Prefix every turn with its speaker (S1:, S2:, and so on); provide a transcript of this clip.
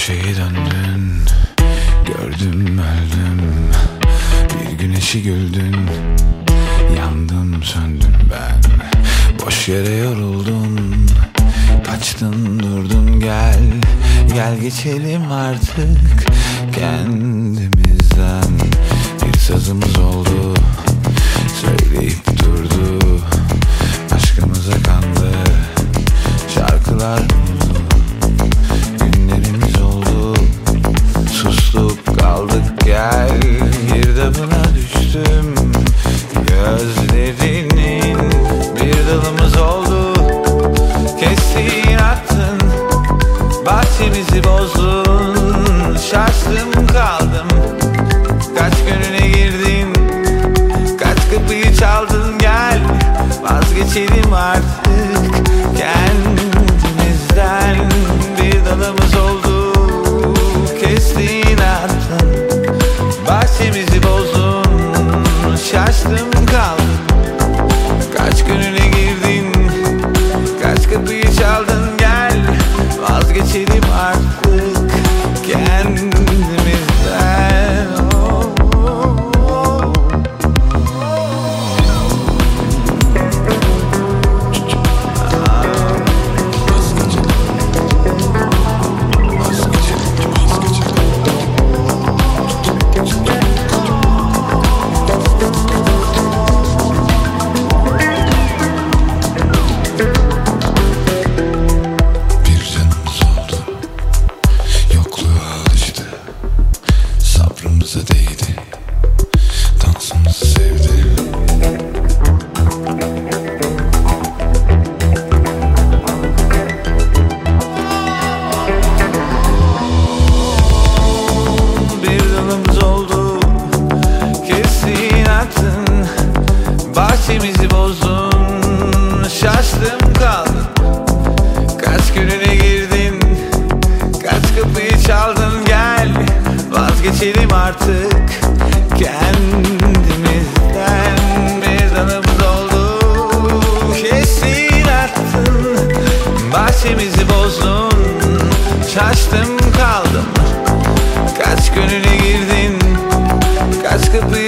S1: köşeyi döndün, gördüm öldüm. Bir güneşi güldün, yandım söndüm ben. Boş yere yoruldun, kaçtın durdun. Gel, gel geçelim artık kendimizden. Bir sazımız oldu, söyleyip durdu. Aşkımıza kandı, şarkılar buldu. Günlerimiz oldu, sustuk kaldık. Gel, girdabına düştüm gözlerinin. Bir dalımız oldu, kestin attın, bahçemizi bozdun. Şaştım kaldım, kaç gönlüne girdin, kaç kapıyı çaldın. Gel, vazgeçelim artık kendimizden. Bir dalımız oldu, kestin attın, bahçemizi bozdun. Şaştım kaldım, kaç gönlüne girdin, kaç kapıyı çaldın. Gel, vazgeçelim artık kendimizden. Sabrımıza değdi, dansımızı sevdi. Bir dalımız oldu, kestin attın, bahçemizi bozdun. Şaştım kaldım, kaç gönlüne girdin, kaç kapıyı çaldın. Gel, vazgeçelim artık kendimizden. Bir dalımız oldu, kestin attın, bahçemizi bozdun. Şaştım kaldım, kaç gönlüne girdin, kaç kapıyı